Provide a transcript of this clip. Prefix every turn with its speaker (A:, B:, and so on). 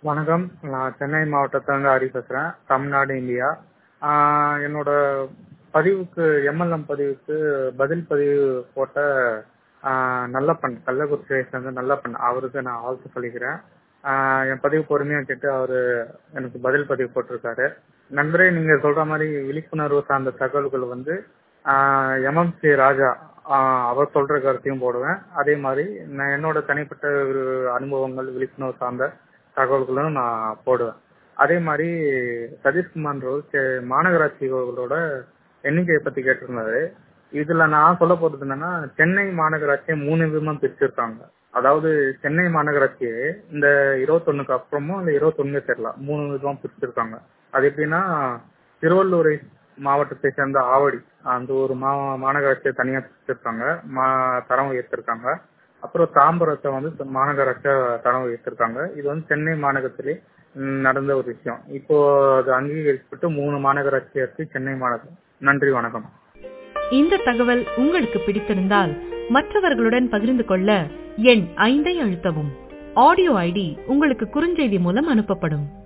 A: வணக்கம். நான் சென்னை மாவட்டத்திலிருந்து ஹரி பேசுறேன். தமிழ்நாடு, இந்தியா. என்னோட பதிவுக்கு எம்எல்எம் பதிவுக்கு பதில் பதிவு போட்ட நல்லப்பன், கள்ளக்குறிச்சியை சேர்ந்த நல்லப்பன் அவருக்கு நான் வாழ்த்து சொல்லிக்கிறேன். என் பதிவு பொறுமையா கேட்டு அவரு எனக்கு பதில் பதிவு போட்டிருக்காரு. நண்பரே, நீங்க சொல்ற மாதிரி விழிப்புணர்வு சார்ந்த தகவல்கள் எம்எம்சி ராஜா அவர் சொல்ற கருத்தையும் போடுவேன். அதே மாதிரி நான் என்னோட தனிப்பட்ட ஒரு அனுபவங்கள் விழிப்புணர்வு சார்ந்த தகவல்களும் நான் போடுவேன். அதே மாதிரி சதீஷ்குமார் மாநகராட்சிகளோட எண்ணிக்கையை பத்தி கேட்டிருந்தாரு. இதுல நான் சொல்ல போறது என்னன்னா, சென்னை மாநகராட்சியை 3 விதமா பிரிச்சிருக்காங்க. அதாவது சென்னை மாநகராட்சியை இந்த 21க்கு அப்புறமும் அந்த 21 தெரியல 3 விதமா பிரிச்சிருக்காங்க. அது எப்படின்னா, திருவள்ளூரை மாவட்டத்தை சேர்ந்த ஆவடி அந்த ஒரு மாநகராட்சியை தனியா பிரிச்சிருக்காங்க, தரம் உயர்த்திருக்காங்க. அப்புறம் தாம்பரத்தை மாநகராட்சியா தரம் உயர்த்திருக்காங்க. இது சென்னை மாநகரத்திலே நடந்த ஒரு விஷயம். இப்போ அது அங்கீகரிக்கப்பட்டு 3 மாநகராட்சி சென்னை மாநகரம். நன்றி, வணக்கம்.
B: இந்த தகவல் உங்களுக்கு பிடித்திருந்தால் மற்றவர்களுடன் பகிர்ந்து கொள்ள எண் 5 அழுத்தவும். ஆடியோ ஐடி உங்களுக்கு குறுஞ்செய்தி மூலம் அனுப்பப்படும்.